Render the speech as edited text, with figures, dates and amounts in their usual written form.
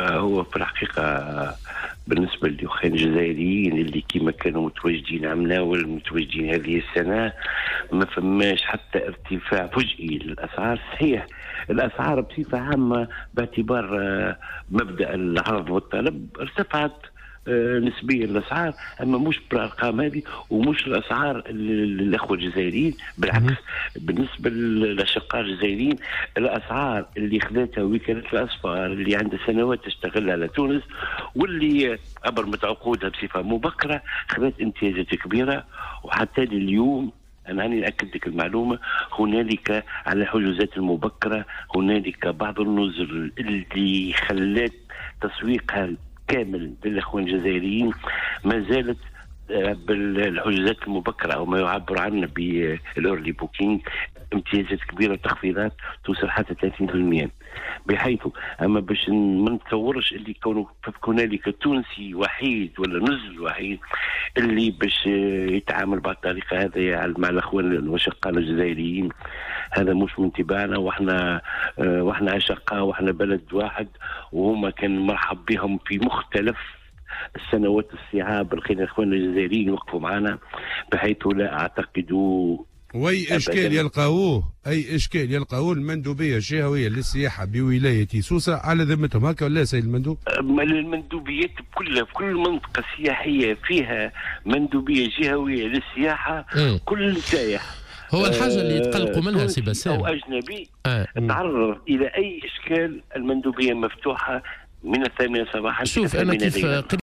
هو في الحقيقة بالنسبة للأخوان الجزائريين اللي كما كانوا متواجدين عمنا والمتواجدين هذه السنة، ما فماش حتى ارتفاع فجئي للأسعار. صحيح الأسعار بصفة عامة باعتبار مبدأ العرض والطلب ارتفعت نسبيا الاسعار، اما مش بالارقام هذه ومش الاسعار الاخوه الجزائريين. بالعكس بالنسبه للاشقاء الجزائريين الاسعار اللي خذتها وكاله الاسفار اللي عندها سنوات تشتغل على تونس واللي ابرمت عقودها بصفه مبكره خذت امتيازات كبيره. وحتى اليوم أنا نأكد لك المعلومة، هنالك على الحجوزات المبكرة هنالك بعض النظر اللي خلت تسويقها كامل للأخوان الجزائريين ما زالت بالحجوزات المبكرة أو ما يعبر عنه بالأورلي بوكينج امتيازات كبيرة وتخفيضات توصل حتى 30%، بحيث أما باش ما نتصورش اللي هنالك تونسي وحيد ولا نزل وحيد اللي باش يتعامل بهالطريقة هذه مع الأخوان وشقائنا الجزائريين. هذا مش من تبعنا، واحنا أشقاء واحنا بلد واحد، وهما كان مرحب بهم في مختلف السنوات الصعاب. الأخوان الجزائريين وقفوا معنا بحيث لا أعتقد واي اشكال يلقاوه المندوبيه الجهويه للسياحه بولايه سوسه على ذمتهم، هكا ولا سيد المندوب؟ المندوبيات كلها في كل منطقه سياحيه فيها مندوبيه جهويه للسياحه كل سائح هو الحاجه اللي يتقلقوا منها سي بسام او اجنبي تعرض الى اي اشكال، المندوبيه مفتوحه من 8 صباحا. شوف انا كيف